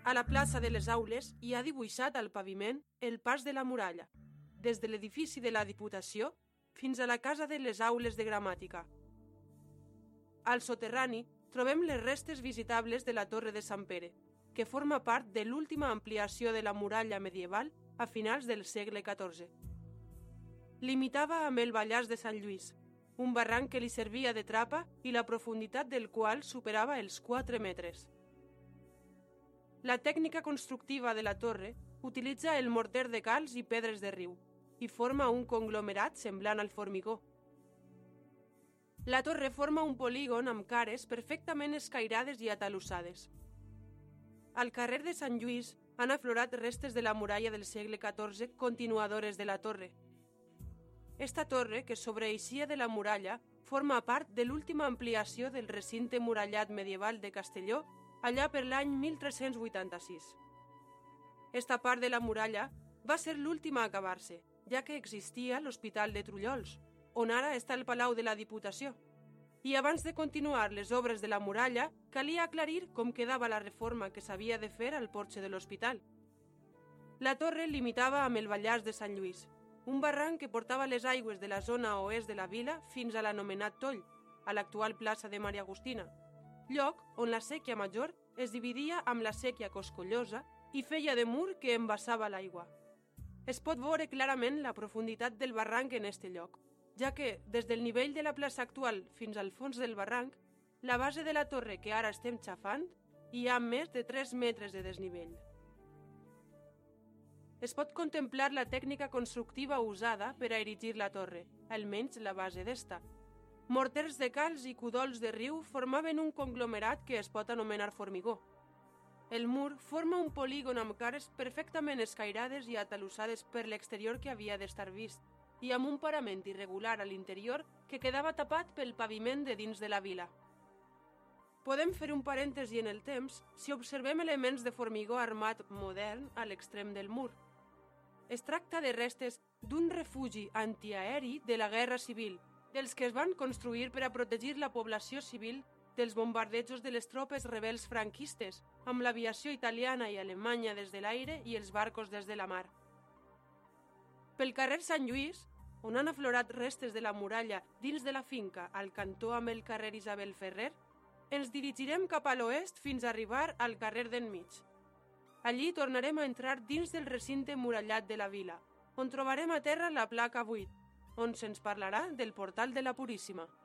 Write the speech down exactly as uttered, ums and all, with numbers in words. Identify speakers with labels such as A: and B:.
A: A la plaça de les Aules hi ha dibuixat al paviment el pas de la muralla, des de l'edifici de la Diputació fins a la Casa de les Aules de Gramàtica. Al soterrani trobem les restes visitables de la Torre de Sant Pere, que forma part de l'última ampliació de la muralla medieval a finals del segle catorze. Limitava amb el Ballars de Sant Lluís, un barranc que li servia de trapa i la profunditat del qual superava els quatre metres. La tècnica constructiva de la torre utilitza el morter de calç i pedres de riu i forma un conglomerat semblant al formigó. La torre forma un polígon amb cares perfectament escairades i atalussades. Al carrer de Sant Lluís han aflorat restes de la muralla del segle catorze continuadores de la torre. Esta torre, que sobreeixia de la muralla, forma part de l'última ampliació del recinte murallat medieval de Castelló allà per l'any mil tres-cents vuitanta-sis. Esta part de la muralla va ser l'última a acabar-se, ja que existia l'Hospital de Trullols, on ara està el Palau de la Diputació. I abans de continuar les obres de la muralla, calia aclarir com quedava la reforma que s'havia de fer al porxe de l'hospital. La torre limitava amb el Ballars de Sant Lluís, un barranc que portava les aigües de la zona oest de la vila fins a l'anomenat Toll, a l'actual plaça de Maria Agustina, lloc on la séquia major es dividia amb la séquia coscollosa i feia de mur que embassava l'aigua. Es pot veure clarament la profunditat del barranc en este lloc, ja que, des del nivell de la plaça actual fins al fons del barranc, la base de la torre que ara estem xafant, hi ha més de tres metres de desnivell. Es pot contemplar la tècnica constructiva usada per a erigir la torre, almenys la base d'esta. Morters de calç i cudols de riu formaven un conglomerat que es pot anomenar formigó. El mur forma un polígon amb cares perfectament escairades i atalussades per l'exterior que havia d'estar vist, i amb un parament irregular a l'interior que quedava tapat pel paviment de dins de la vila. Podem fer un parèntesi en el temps si observem elements de formigó armat modern a l'extrem del mur. Es tracta de restes d'un refugi antiaeri de la Guerra Civil, dels que es van construir per a protegir la població civil dels bombardejos de les tropes rebels franquistes, amb l'aviació italiana i alemanya des de l'aire i els barcos des de la mar. Pel carrer Sant Lluís, on han aflorat restes de la muralla dins de la finca al cantó amb el carrer Isabel Ferrer, ens dirigirem cap a l'oest fins a arribar al carrer d'enmig. Allí tornarem a entrar dins del recinte murallat de la vila, on trobarem a terra la placa vuit, on se'ns parlarà del portal de la Puríssima.